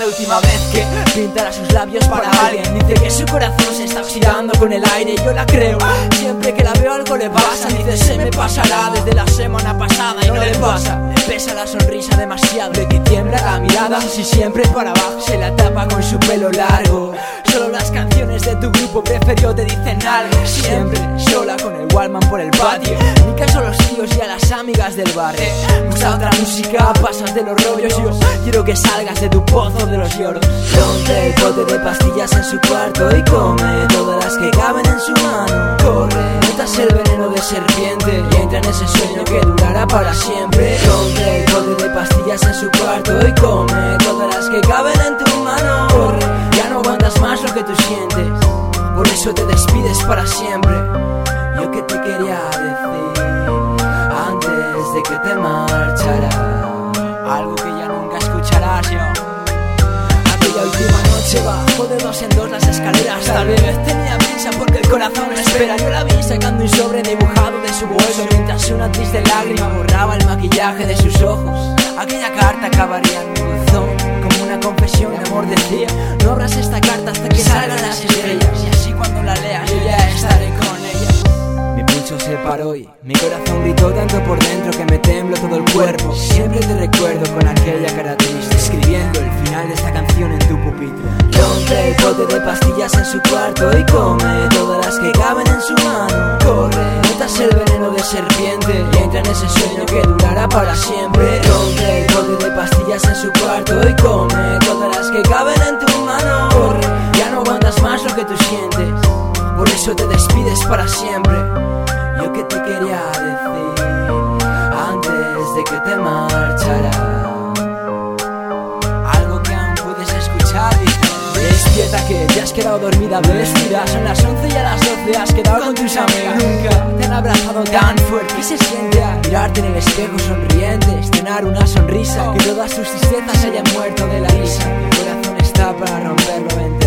última vez que pintará sus labios para alguien. Dice que su corazón se está oxidando con el aire, yo la creo. Siempre que la veo algo le pasa. Dice se me pasará desde la semana pasada y no le pasa. Le pesa la sonrisa demasiado, le tiembla la mirada. Si siempre para abajo se la tapa con su pelo largo. Solo las canciones de tu grupo preferido te dicen algo. Siempre sola con el Walkman por el patio. Ni caso a los tíos y a las amigas del barrio. Busca otra música, pasas de los rollos. Yo quiero que salgas de tu pozo de los lloros. Rompe el pote de pastillas en su cuarto y come todas las que caben en su mano. Corre, metas el veneno de serpiente y entra en ese sueño que durará para siempre. Rompe el pote de pastillas en su cuarto y come todas las que caben en tu mano. Corre, ya no aguantas más lo que tú sientes, por eso te despides para siempre. Yo que te quería decir antes de que te marcharas, algo que ya nunca escucharás yo. Aquella última noche bajó de dos en dos las escaleras. Tal vez tenía prisa porque el corazón no espera. Yo la vi sacando un sobre dibujado de su bolso, mientras una triste lágrima borraba el maquillaje de sus ojos. Aquella carta acabaría en mi buzón como una confesión de amor. Decía, no abras esta carta hasta que salgan las estrellas, y así cuando la leas yo ya estaré con ella. Mi pulso se paró y mi corazón gritó tanto por dentro que me tembló todo el cuerpo. Siempre te recuerdo con aquella cara triste, escribiendo el final de esta canción en tu pupitre. Rompe el pote de pastillas en su cuarto y come todas las que caben en su mano. Corre, metas el veneno de serpiente y entra en ese sueño que durará para siempre. Rompe el pote de pastillas en su cuarto y come todas las que caben en tu mano. Corre, ya no aguantas más lo que tú sientes, por eso te despides para siempre. Yo que te quería decir antes de que te marcharas, algo que aún puedes escuchar. Despierta que te has quedado dormida vestida. Son las 11 y a las 12 has quedado con tus amigas. Nunca te han abrazado tan fuerte. ¿Qué se siente a mirarte en el espejo sonriente, estrenar una sonrisa, que todas tus tristezas hayan muerto de la risa? Mi corazón está para romperlo en